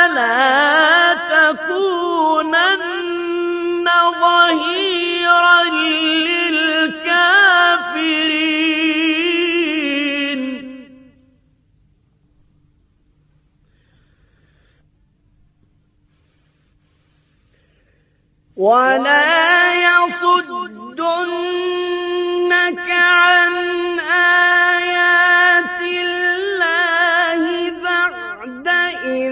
ولا تكونن ظهيرا للكافرين. ولا يصدنك عن آيات الله بعد إذ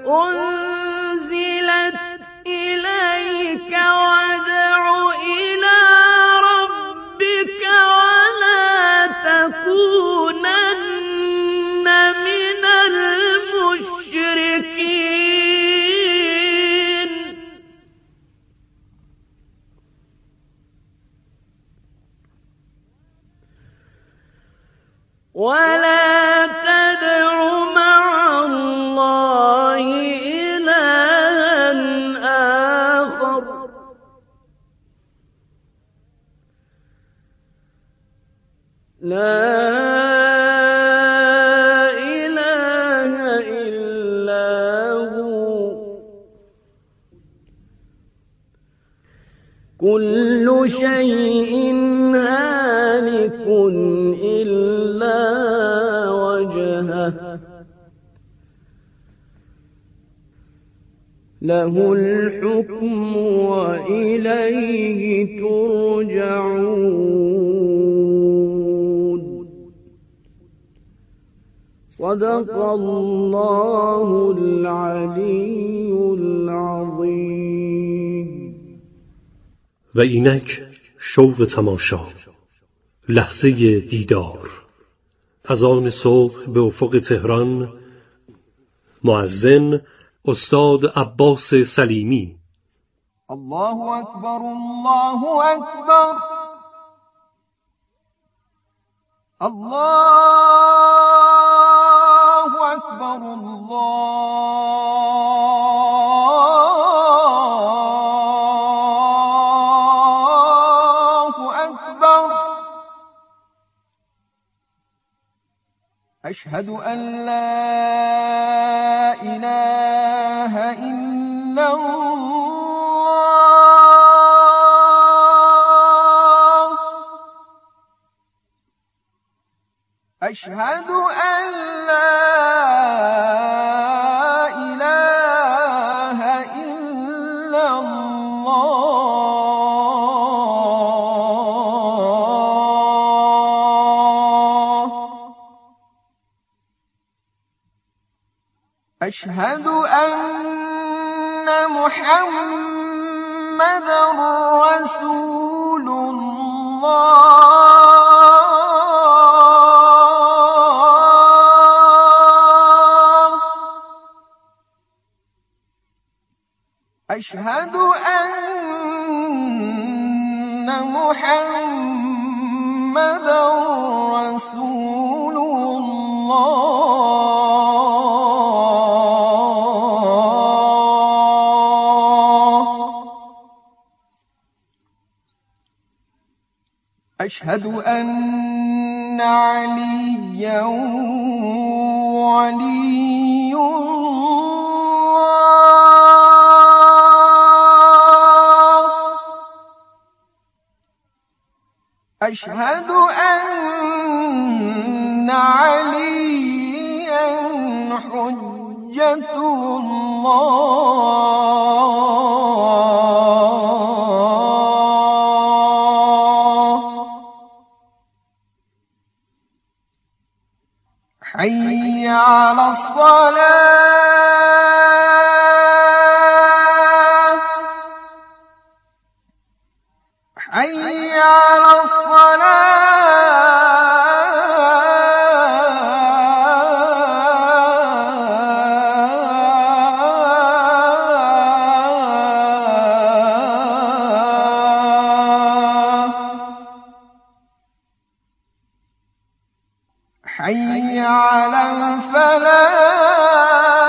أنزلت إليك وادع إلى ربك ولا تكونن من المشركين. ولا تدع مع الله إلها آخر لا إله إلا هو. كل شيء هالك إلا وجهه له الحكم وإليه ترجعون. صدق الله العلی العظیم. و اینک شوق تماشا، لحظه دیدار. از آن صبح به افق تهران. مؤذن استاد عباس سلیمی. الله اکبر الله اکبر الله اکبر الله اکبر. اشهد ان لا اله الا الله. اشهد ان لا اله الا الله. اشهد ان محمدا رسول الله. اشهد ان محمدا رسول الله. أشهد أن عليا ولي الله. أشهد أن عليا حجة الله. حي على الصلاة. حي على الصلاة. حي على الفلاح.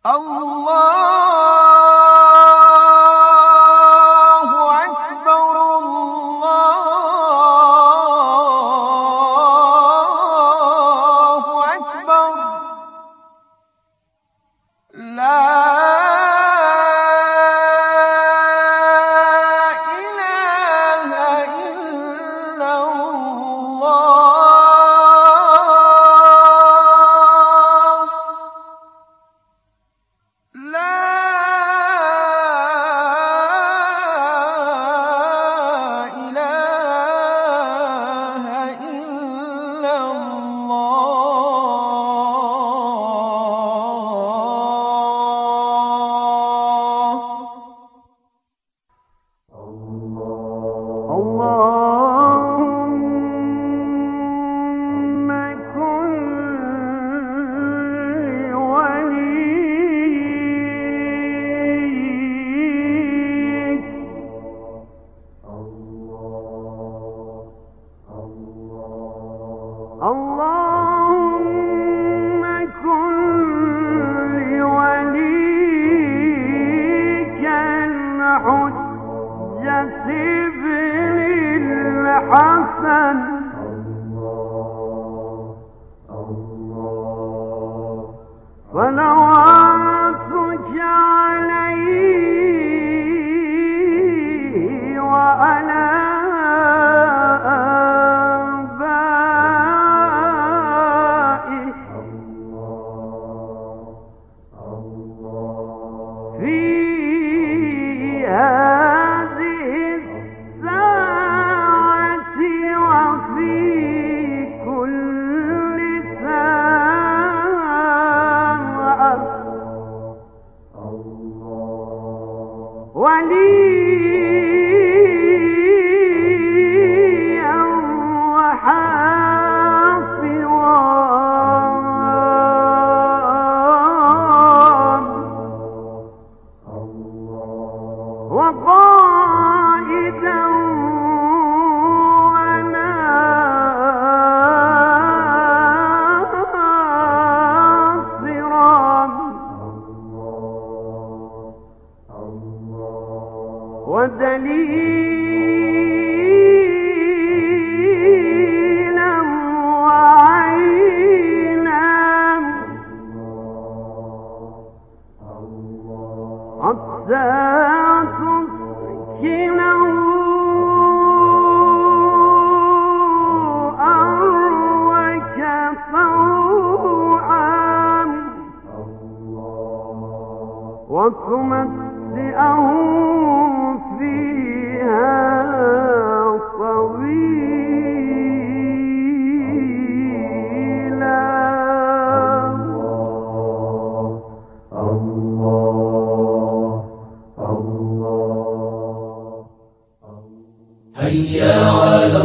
حي على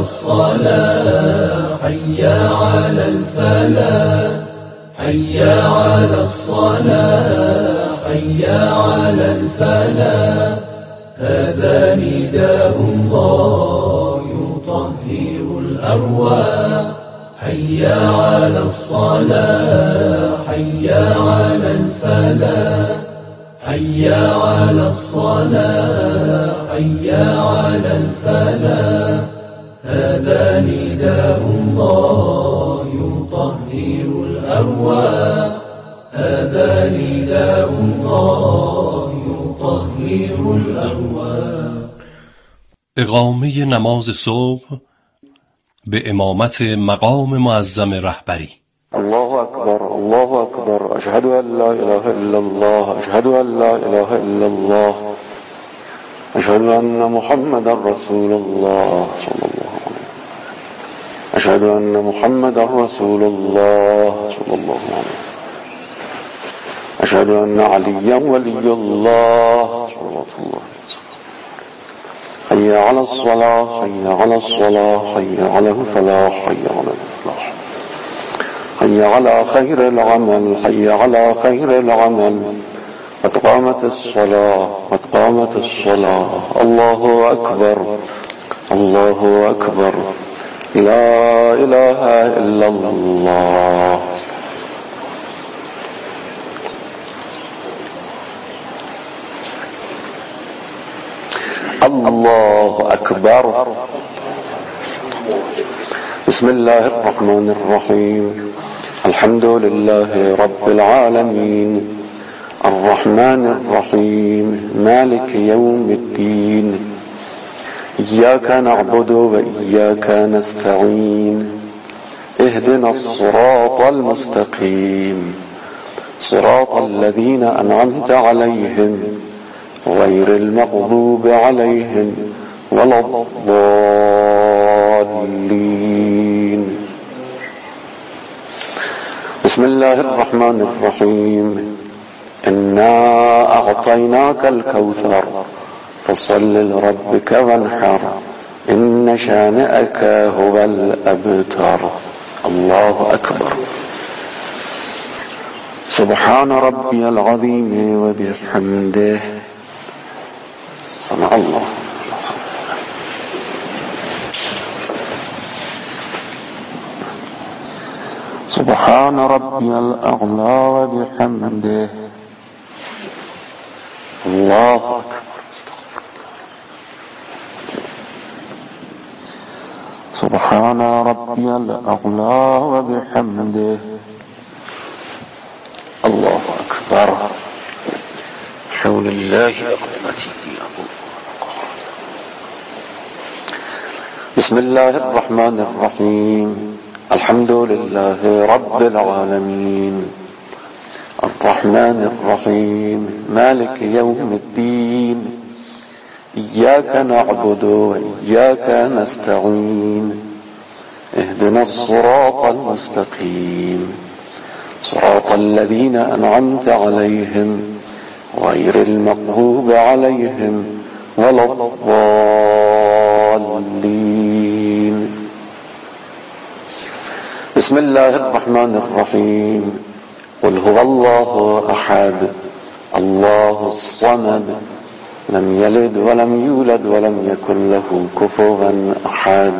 الصلاة حي على الفلاح حي على الصلاة حي على الفلاح هذا نداء الله يطهر الأرواح حي على الصلاة حي على الفلاح حي على الصلاة حي على الفلاح هذا نداء الله يطهر الأرواح هذا نداء الله يطهر الأرواح. اقامه نماز صبح به امامت مقام معظم رهبری. الله أكبر الله أكبر أشهد أن لا إله إلا الله أشهد أن لا إله إلا الله أشهد أن محمدا رسول الله صلى الله عليه وسلم أشهد أن محمدا رسول الله صلى الله عليه وسلم أشهد أن عليا ولي الله صلى الله عليه وسلم حي على الصلاة حي على الصلاة حي على الفلاح حي على الفلاح حي على خير العمل حي على خير العمل قد قامت الصلاة قد قامت الصلاة الله أكبر الله أكبر لا إله إلا الله. الله أكبر. بسم الله الرحمن الرحيم. الحمد لله رب العالمين، الرحمن الرحيم، مالك يوم الدين، إياك نعبد وإياك نستعين، اهدنا الصراط المستقيم، صراط الذين أنعمت عليهم غير المغضوب عليهم ولا الضالين. بسم الله الرحمن الرحيم. إنا أعطيناك الكوثر فصل لربك وانحر إن شانئك هو الأبتر. الله أكبر. سبحان ربي العظيم وبحمده. سمع الله. سبحان ربي الأعلى وبحمده. الله أكبر. سبحان ربي الأعلى وبحمده. الله أكبر. حول الله أقدمتي في أبو. بسم الله الرحمن الرحيم. الحمد لله رب العالمين، الرحمن الرحيم، مالك يوم الدين، إياك نعبد وإياك نستعين، اهدنا الصراط المستقيم، صراط الذين أنعمت عليهم غير المغضوب عليهم ولا الضالين. بسم الله الرحمن الرحيم. قل هو الله أحد الله الصمد لم يلد ولم يولد ولم يكن له كفوا أحد.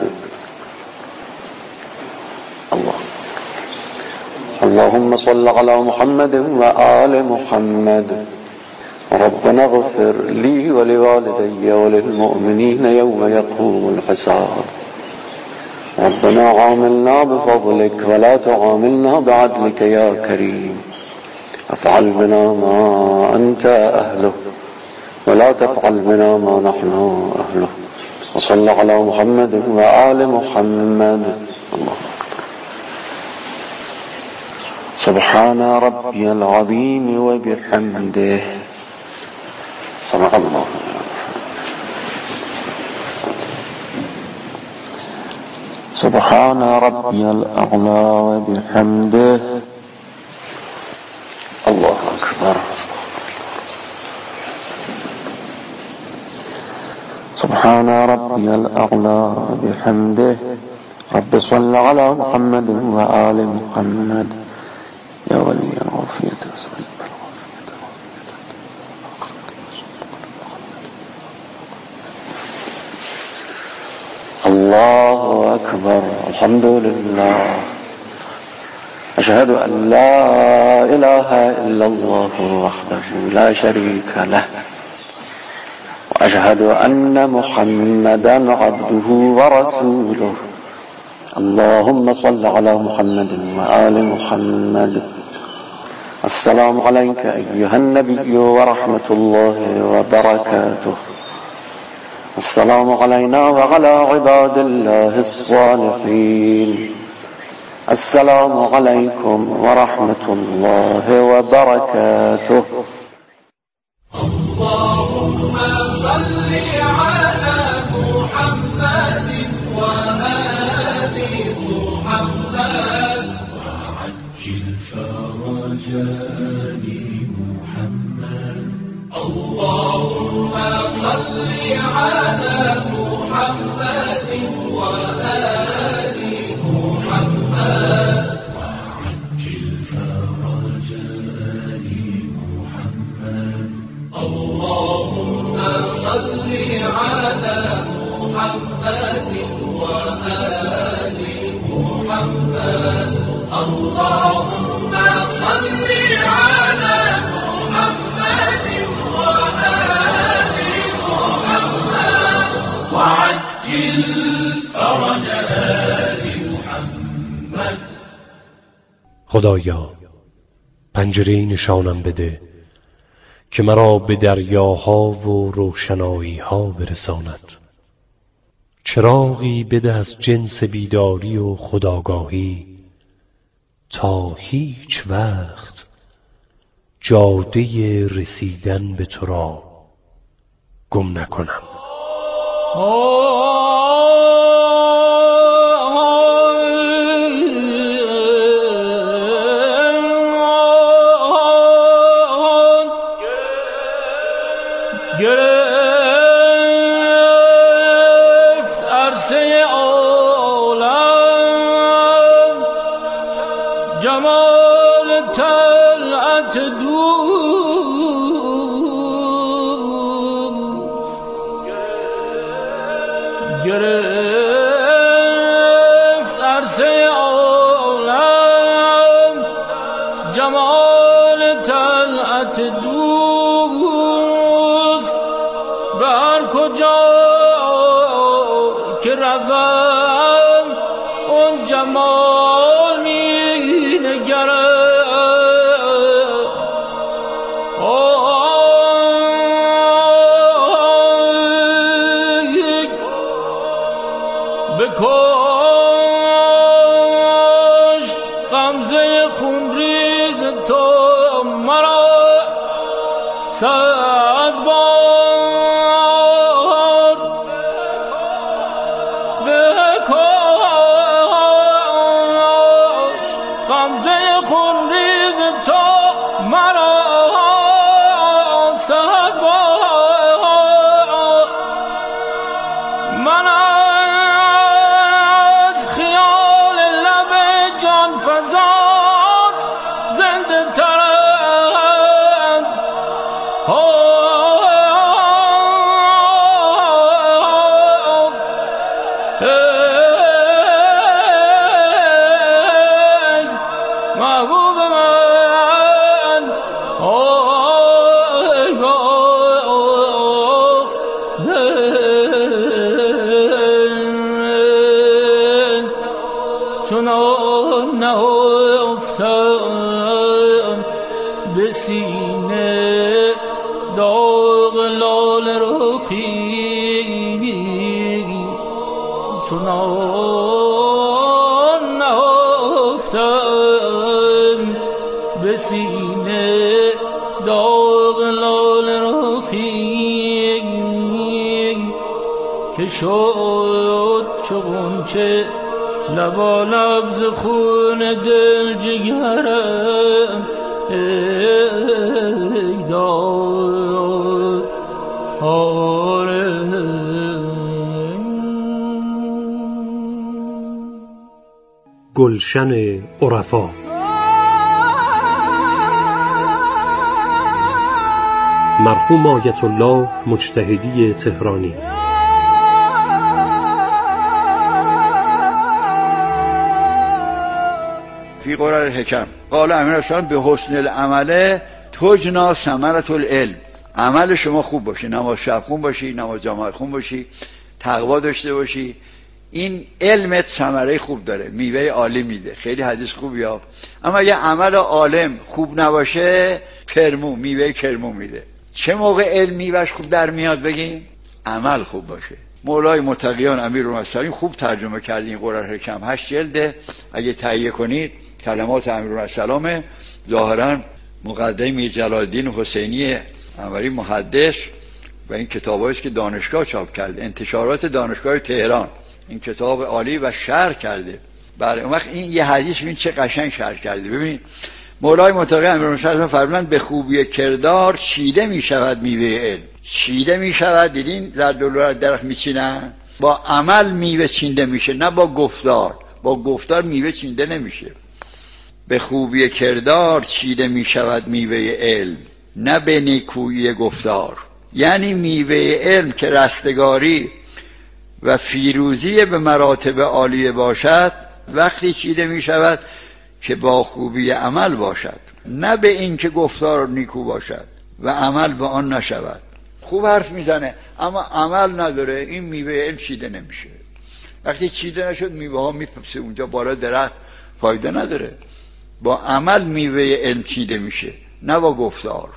الله. اللهم صل على محمد وآل محمد. ربنا اغفر لي ولوالدي وللمؤمنين يوم يقوم الحساب. ربنا عاملنا بفضلك ولا تعاملنا بعدلك يا كريم. افعل بنا ما أنت أهله ولا تفعل بنا ما نحن أهله. وصل على محمد وآل محمد. الله أكبر. سبحان ربي العظيم وبحمده. سمع الله. سبحان ربي الأعلى وبحمده. الله أكبر. سبحان ربي الأعلى وبحمده. رب صل على محمد وآل محمد. يا ولي العافية أسأل الله أكبر. الحمد لله. أشهد أن لا إله إلا الله وحده لا شريك له، وأشهد أن محمدا عبده ورسوله. اللهم صل على محمد وآل محمد. السلام عليك أيها النبي ورحمة الله وبركاته. السلام علينا وعلى عباد الله الصالحين. السلام عليكم ورحمة الله وبركاته. اللهم صل على محمد وآل محمد وعجل فرجان محمد. اللهم صل على محمد وآل محمد وعجل فرجان محمد. اللهم صل على محمد وآل محمد. اللهم صل على محمد وآل محمد. خدایا پنجره‌ای نشانم بده که مرا به دریاها و روشنایی‌ها برساند. چراغی بده از جنس بیداری و خودآگاهی تا هیچ وقت جاده رسیدن به تو را گم نکنم. گرفت عرصه عالم جمال طلعت دوست، گرفت عرصه عالم جمال طلعت دوست. به هر کجا که روم اون جمال می نگرم. بکشت غمزه خونریز تو مرا صد بار، بکشت غمزه خونریز تو مرا صد بار. من از خیال لب جان فزاد زنده ترم. محبوب من چنان نهفتم به سینه داغ لاله رخی، چنان نهفتم به سینه داغ لاله رخی که شد چو غنچه لبالب ز خون دل جگرم. ای دار گلشن عرفا. مرحوم آیت الله مجتهدی تهرانی. فی قرار الحکم قال امیر رسول به حسن العمل تجنا ثمرة العلم. عمل شما خوب باشه، نماز شب خون باشی، نماز جماعت خون باشی، تقوا داشته باشی، این علمت ثمره خوب داره، میوه عالی میده. خیلی حدیث خوبیه. اما اگه عمل عالم خوب نباشه کرمو، میوه کرمو میده. چه موقع علم میوهش خوب در میاد بگیم؟ عمل خوب باشه. مولای متقیان امیرالمرسلین خوب ترجمه کرد این قرار الحکم، 8 جلده. اگه تهیه کنید کلمات امیرالمرسلین، ظاهرا مقدم میر جلال الدین حسینی انوری محدث و این کتابایی است که دانشگاه چاپ کرده، انتشارات دانشگاه تهران، این کتاب عالی و شرح کرده. بله اون وقت این یه حدیث ببین چه قشنگ شرح کرده. ببینید مولای متقی امیرالمرسلین فرمودند به خوبی کردار چیده می شود میوه علم. چیده می شود، دیدین در دلار درخت میچینن، با عمل میوه چینده میشه، نه با گفتار. با گفتار میوه چینده نمیشه. به خوبی کردار چیده می شود میوه علم، نه به نیکویی گفتار. یعنی میوه علم که رستگاری و فیروزی به مراتب عالیه باشد وقتی چیده می شود که با خوبی عمل باشد، نه به این که گفتار نیکو باشد و عمل به آن نشود. خوب حرف میزنه اما عمل نداره، این میوه علم چیده نمیشه. وقتی چیده نشد میوه ها میپسه اونجا بالا درخت، فایده نداره. با عمل میوه علم چیده میشه، نه با گفتار.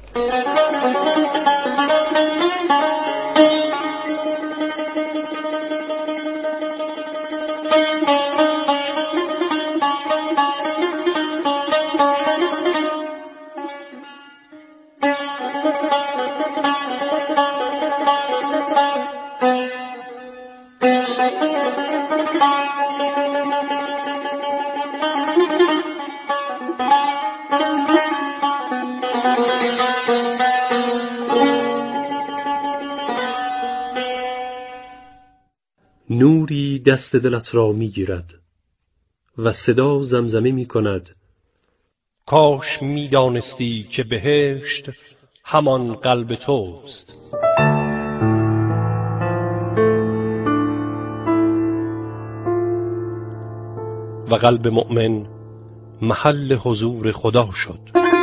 نوری دست دلت را می گیرد و صدا زمزمه می کند کاش می دانستی که بهشت همان قلب توست. و قلب مؤمن محل حضور خدا شد.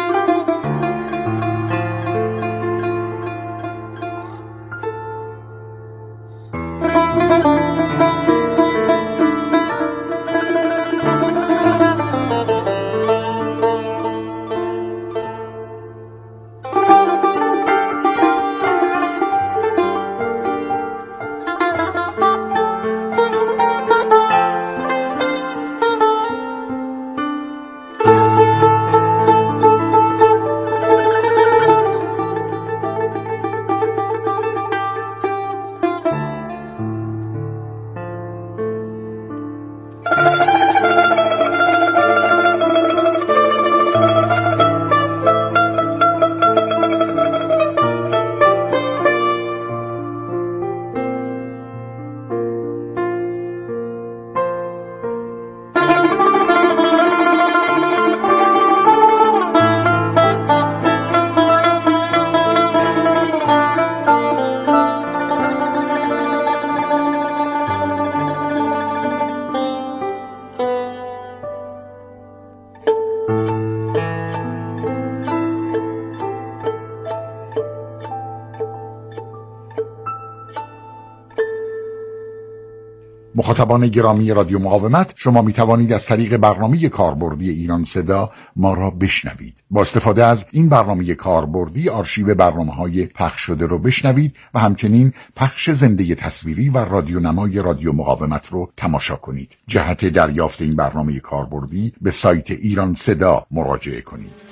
مخاطبان گرامی رادیو مقاومت، شما می توانید از طریق برنامه کاربردی ایران صدا ما را بشنوید. با استفاده از این برنامه کاربردی آرشیو برنامه‌های پخش شده رو بشنوید و همچنین پخش زنده تصویری و رادیونمای رادیو مقاومت رو تماشا کنید. جهت دریافت این برنامه کاربردی به سایت ایران صدا مراجعه کنید.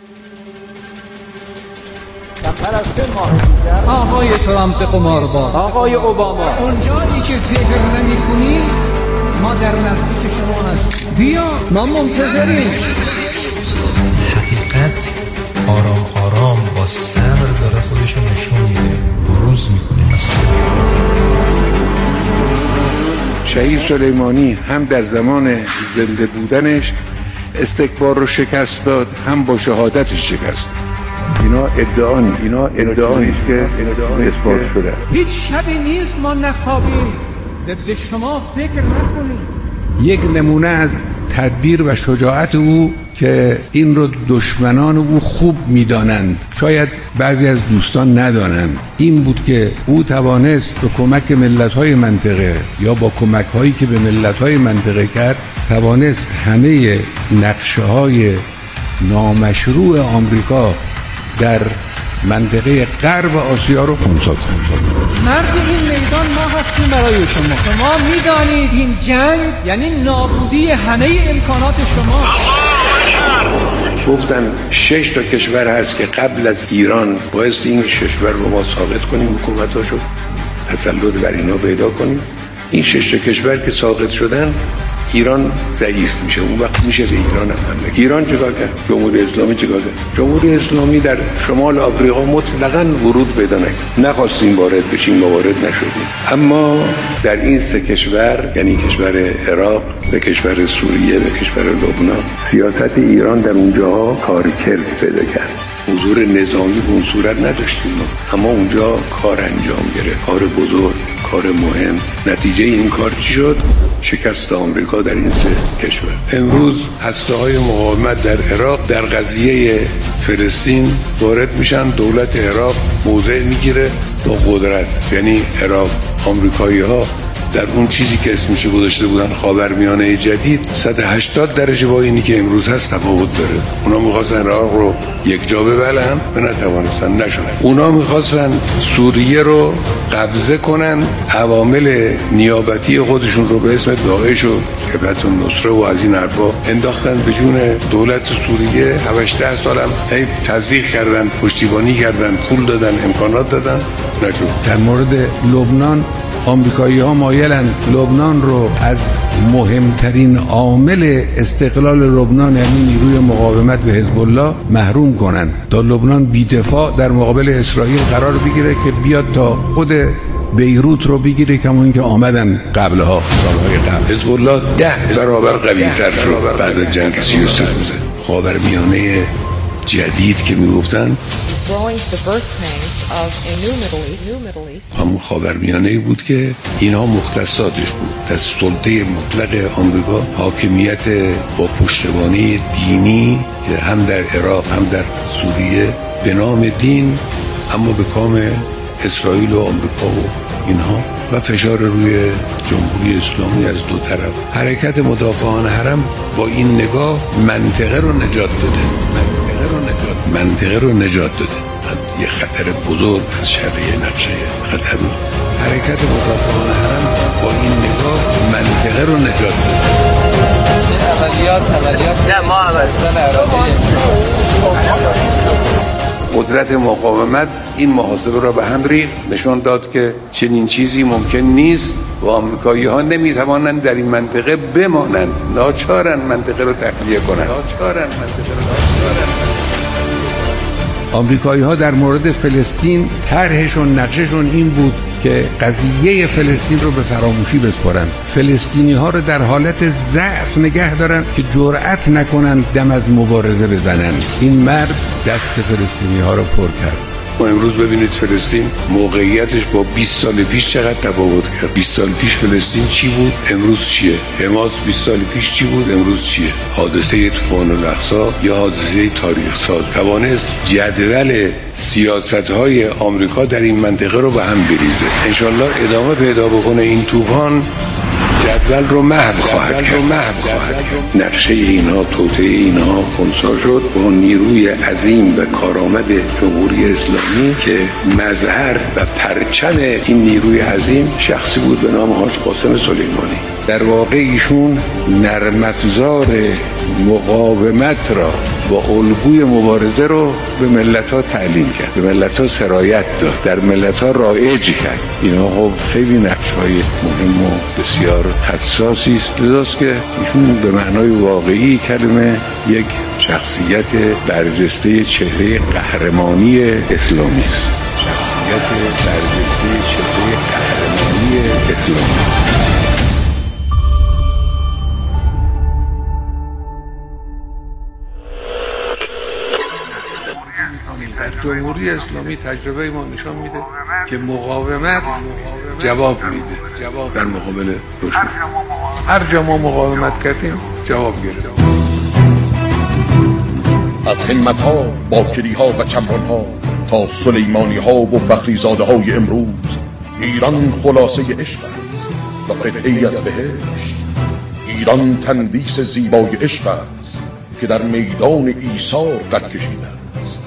آقای ترامپ قمارباز، آقای اوباما، اونجایی که فکر نمی‌کنی ما در نزدیک شما هستیم. بیا، ما منتظریم. حقیقت آرام آرام با صبر داره خودش نشون میده، بروز میکنه. مثلا شهید سلیمانی هم در زمان زنده بودنش استکبار رو شکست داد، هم با شهادتش شکست. اینا ادعایی که اثبات شده. هیچ شبی نیست ما نخوابیم، به شما فکر نکنیم. یک نمونه از تدبیر و شجاعت او که این رو دشمنان او خوب می‌دانند، شاید بعضی از دوستان ندانند، این بود که او توانست به کمک ملت‌های منطقه یا با کمک‌هایی که به ملت‌های منطقه کرد، توانست همه نقشه‌های نامشروع آمریکا در منطقه غرب آسیا رو خنثی کنه. مرد این میدان ما هستیم برای شما. شما میدانید این جنگ یعنی نابودی همه امکانات شما. گفتن 6 تا کشور هست که قبل از ایران باعث این کشور رو ما ثابت کنیم، حکومتاشو تسلط بر اینا پیدا کنیم. این 6 تا کشور که ساقط شدن، ایران ضعیف میشه، اون وقت میشه به ایران هم حمله. ایران چیکار کرد؟ جمهوری اسلامی چیکار کرد؟ جمهوری اسلامی در شمال آفریقا مطلقاً ورود پیدا نکرد. نخواستیم وارد بشیم و وارد نشدیم. اما در این سه کشور، یعنی کشور عراق، و کشور سوریه و کشور لبنان، سیاست ایران در اونجاها کارکرد پیدا کرد. حضور نظامی به اون صورت نداشتیم، اما اونجا کار انجام گرفت، کار بزرگ، کار مهم. نتیجه این کار چی شد؟ شکست آمریکا در این سه کشور. امروز هسته‌های مقاومت در عراق در قضیه فلسطین وارد میشن، دولت عراق موضع میگیره با قدرت، یعنی عراق آمریکایی‌ها در اون چیزی که اسمش گذاشته بودن خاورمیانه جدید 180 درجه با اینی که امروز هست تفاوت داره. اونا می‌خواستن عراق رو یک جا ببلن و نتوانستن، نشد. اونا می‌خواستن سوریه رو قبضه کنن، عوامل نیابتی خودشون رو به اسم داعش و جبهت النصره و از این حرفا انداختن به جون دولت سوریه. 7-8 سالم هی تزریق کردن، پشتیبانی کردن، پول دادن، امکانات دادن، نشد. در مورد لبنان آمریکایی‌ها مایلند لبنان رو از مهمترین عامل استقلال لبنان، یعنی نیروی مقاومت به حزب الله، محروم کنند تا لبنان بی‌دفاع در مقابل اسرائیل قرار بگیره که بیاد تا خود بیروت رو بگیره، کما که آمدن قبلها، سالهای قبل. حزب الله 10 برابر قوی‌تر شد بعد از جنگ 33 روزه. خاورمیانه جدید که میگفتن همون خاورمیانه‌ای بود که اینها مختصاتش بود، از سلطه مطلق آمریکا، حاکمیت با پشتوانه دینی که هم در عراق هم در سوریه به نام دین، اما به کام اسرائیل و آمریکا و اینها، و فشار روی جمهوری اسلامی از دو طرف. حرکت مدافعان حرم با این نگاه منطقه رو نجات داده، منطقه رو نجات داده از یه خطر بزرگ از شر نقشه خطرناک. حرکت مدافعان حرم با این نگاه منطقه رو نجات داده. عملیات نه، ما قدرت مقاومت این محاسبه را به هم ریخت، نشان داد که چنین چیزی ممکن نیست و آمریکایی‌ها نمی‌توانند در این منطقه بمانند، ناچارن منطقه رو تخلیه کنند. آمریکایی‌ها در مورد فلسطین طرحشون، نقششون این بود که قضیه فلسطین رو به فراموشی بسپارن، فلسطینی‌ها رو در حالت ضعف نگه دارن که جرأت نکنن دم از مبارزه بزنن. این مرد دست فلسطینی‌ها رو پر کرد. ما امروز ببینید فلسطین موقعیتش با 20 سال پیش چقدر تفاوت کرد. 20 سال پیش فلسطین چی بود، امروز چیه؟ حماس 20 سال پیش چی بود، امروز چیه؟ حادثه طوفان الاقصی یا حادثه تاریخ ساز توانست جدول سیاست‌های آمریکا در این منطقه رو به هم بریزه. انشالله ادامه پیدا بکنه این طوفان، جدول رو محو خواهد کرد. نقشه اینها، توطئه اینها خنثی شد با نیروی عظیم و کارآمد جمهوری اسلامی که مظهر و پرچم این نیروی عظیم شخصی بود به نام حاج قاسم سلیمانی. در واقع ایشون نرم افزار مقاومت را با الگوی مبارزه رو به ملت‌ها تعلیم کرد، به ملت‌ها سرایت داد، در ملت‌ها رایج کرد. اینا خب خیلی نقش‌های مهم و بسیار حساسی است، لذاست که ایشون به معنای واقعی کلمه یک شخصیت برجسته چهره قهرمانی اسلامی است. شخصیت برجسته چهره قهرمانی اسلامی. جمهوری اسلامی تجربه ما نشان میده که مقاومت جواب میده در مقابل دشمن. هر جا ما مقاومت کردیم جواب گرفت. از همت‌ها، باکری‌ها و چمران‌ها تا سلیمانی‌ها و فخریزاده‌های امروز، ایران خلاصه عشق است و قطعه‌ای از بهشت. ایران تندیس زیبای عشق است که در میدان ایثار قد کشیده است.